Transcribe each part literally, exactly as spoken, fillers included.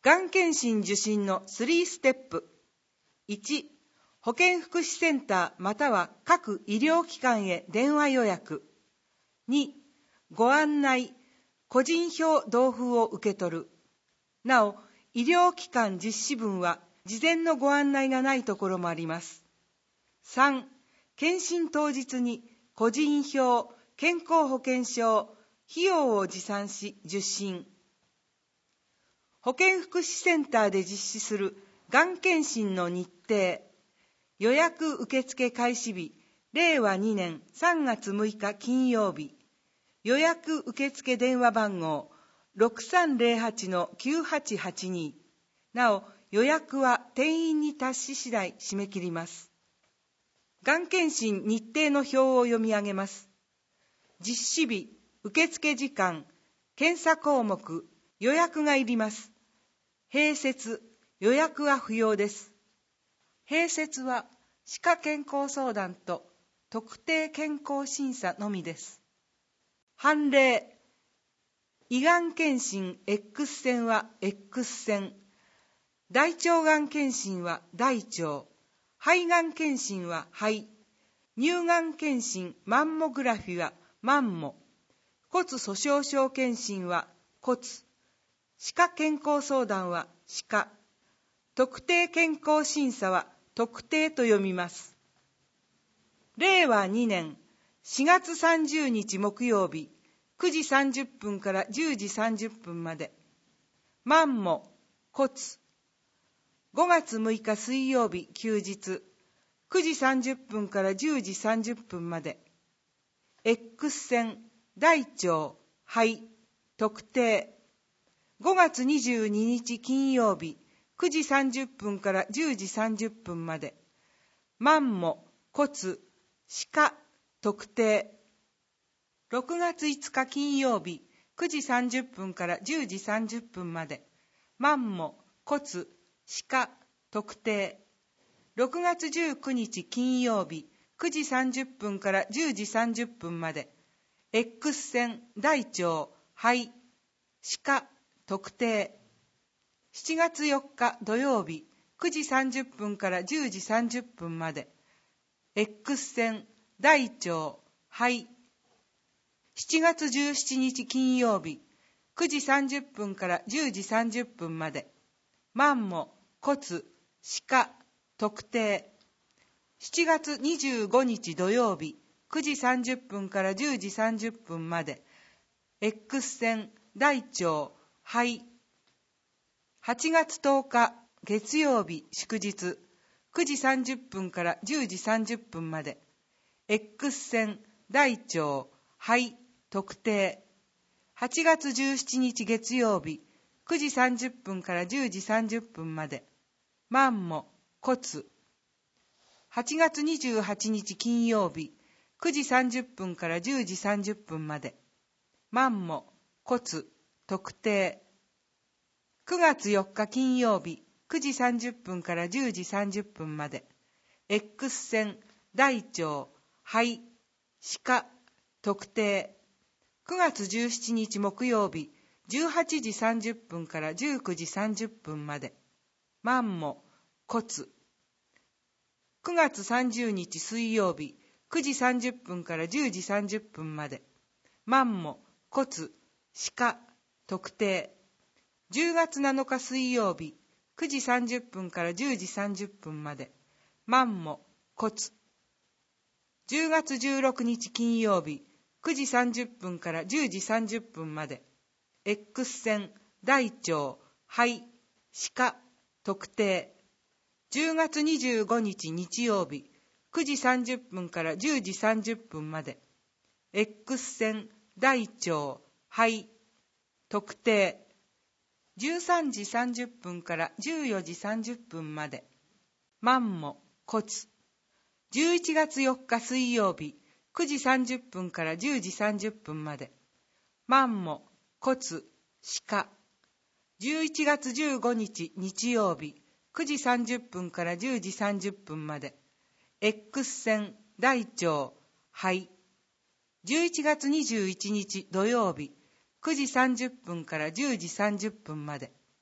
がん検診受診のさんステップ。いち、保健福祉センターまたは各医療機関へ電話予約。に、ご案内、個人票同封を受け取る。なお、医療機関実施分は事前のご案内がないところもあります。さん、検診当日に個人票、健康保険証、費用を持参し受診。保健福祉センターで実施するがん検診の日程。予約受付開始日、れいわにねんさんがつむいか金曜日。予約受付電話番号 ろくさんぜろはちのきゅうはちはちに。なお、予約は定員に達し次第締め切ります。がん検診日程の表を読み上げます。実施日、受付時間、検査項目、予約がいります。併設、予約は不要です。併設は歯科健康相談と特定健康審査のみです。判例、胃がん検診 X 線は X 線、大腸がん検診は大腸、肺がん検診は肺、乳がん検診マンモグラフィはマンモ、骨粗しょう症検診は骨、歯科健康相談は歯科、特定健康審査は特定と読みます。れいわにねんしがつさんじゅうにち木曜日、くじさんじゅっぷんからじゅうじさんじゅっぷんまで。マンモ、骨。ごがつむいか水曜日休日、くじさんじゅっぷんからじゅうじさんじゅっぷんまで。X 線、大腸、肺、特定。ごがつにじゅうににち金曜日、くじさんじゅっぷんからじゅうじさんじゅっぷんまで。マンモ、骨、歯科、特定。ろくがついつか金曜日、くじさんじゅっぷんからじゅうじさんじゅっぷんまで。マンモ、骨、歯科、特定。ろくがつじゅうくにち金曜日、くじさんじゅっぷんからじゅうじさんじゅっぷんまで。X 線、大腸、肺、歯科、特定。しちがつよっか土曜日、くじさんじゅっぷんからじゅうじさんじゅっぷんまで。X 線、大腸、肺。しちがつじゅうしちにち金曜日、くじさんじゅっぷんからじゅうじさんじゅっぷんまで。マンモ、骨、歯科、特定。しちがつにじゅうごにち土曜日、くじさんじゅっぷんからじゅうじさんじゅっぷんまで。X 線、大腸、肺。はちがつとおか月曜日祝日、くじさんじゅっぷんからじゅうじさんじゅっぷんまで。X 線、大腸、肺、特定。はちがつじゅうしちにち月曜日、くじさんじゅっぷんからじゅうじさんじゅっぷんまで。マンモ、骨。はちがつにじゅうはちにち金曜日、くじさんじゅっぷんからじゅうじさんじゅっぷんまで。マンモ、骨、特定。くがつよっか金曜日、くじさんじゅっぷんからじゅうじさんじゅっぷんまで。X 線、大腸、肺、歯科、特定。くがつじゅうしちにち木曜日、じゅうはちじさんじゅっぷんからじゅうくじさんじゅっぷんまで。マンモ、骨。くがつさんじゅうにち水曜日、くじさんじゅっぷんからじゅうじさんじゅっぷんまで。マンモ、骨、歯科、特定。じゅうがつなのか水曜日、くじさんじゅっぷんからじゅうじさんじゅっぷんまで。マンモ、骨。じゅうがつじゅうろくにち金曜日、くじさんじゅっぷんからじゅうじさんじゅっぷんまで。X 線、大腸、肺、歯科、特定。じゅうがつにじゅうごにち日曜日、くじさんじゅっぷんからじゅうじさんじゅっぷんまで。X 線、大腸、肺、特定。じゅうさんじさんじゅっぷんからじゅうよじさんじゅっぷんまで。マンモ、骨。じゅういちがつよっか水曜日、くじさんじゅっぷんからじゅうじさんじゅっぷんまで。マンモ、骨、歯科。じゅういちがつじゅうごにち日曜日、くじさんじゅっぷんからじゅうじさんじゅっぷんまで。X 線、大腸、肺。じゅういちがつにじゅういちにち土曜日、くじさんじゅっぷんからじゅうじさんじゅっぷんまで。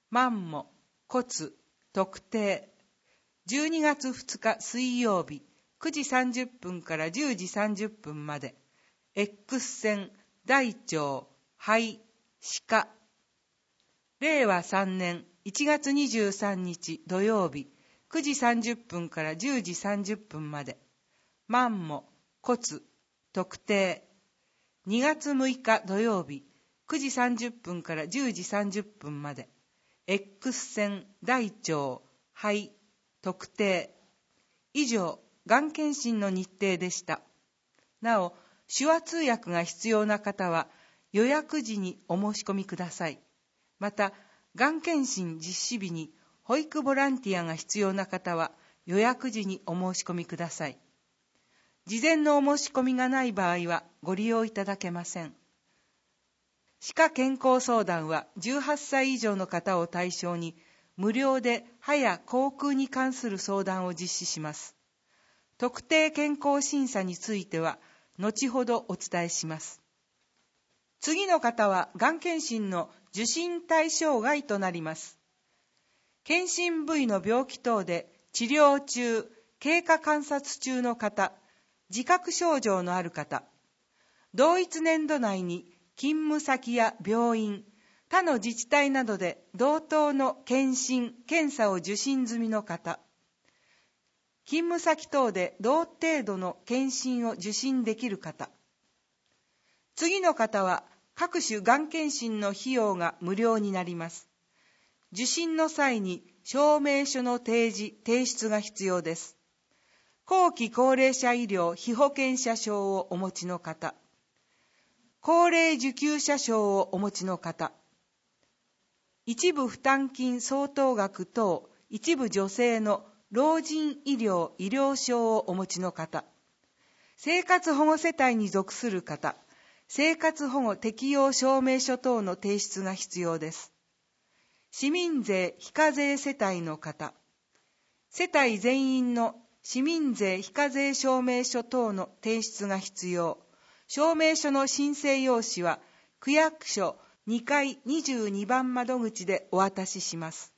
マンモ、骨、特定。じゅうにがつふつか水曜日、くじさんじゅっぷんからじゅうじさんじゅっぷんまで。X 線、大腸、肺、歯科。れいわさんねんいちがつにじゅうさんにち土曜日、くじさんじゅっぷんからじゅうじさんじゅっぷんまで。マンモ、骨、特定。にがつむいか土曜日、くじさんじゅっぷんからじゅうじさんじゅっぷんまで。X 線、大腸、肺、特定。以上、がん検診の日程でした。なお、手話通訳が必要な方は、予約時にお申し込みください。また、がん検診実施日に保育ボランティアが必要な方は、予約時にお申し込みください。事前のお申し込みがない場合はご利用いただけません。歯科健康相談はじゅうはっさい以上の方を対象に無料で歯や口腔に関する相談を実施します。特定健康審査については後ほどお伝えします。次の方はがん検診の受診対象外となります。検診部位の病気等で治療中、経過観察中の方、自覚症状のある方、同一年度内に勤務先や病院、他の自治体などで同等の検診・検査を受診済みの方、勤務先等で同程度の検診を受診できる方。次の方は各種がん検診の費用が無料になります。受診の際に証明書の提示・提出が必要です。後期高齢者医療被保険者証をお持ちの方、高齢受給者証をお持ちの方、一部負担金相当額等一部助成の老人医療医療証をお持ちの方、生活保護世帯に属する方、生活保護適用証明書等の提出が必要です。市民税非課税世帯の方、世帯全員の市民税非課税証明書等の提出が必要。証明書の申請用紙は区役所にかいにじゅうにばん窓口でお渡しします。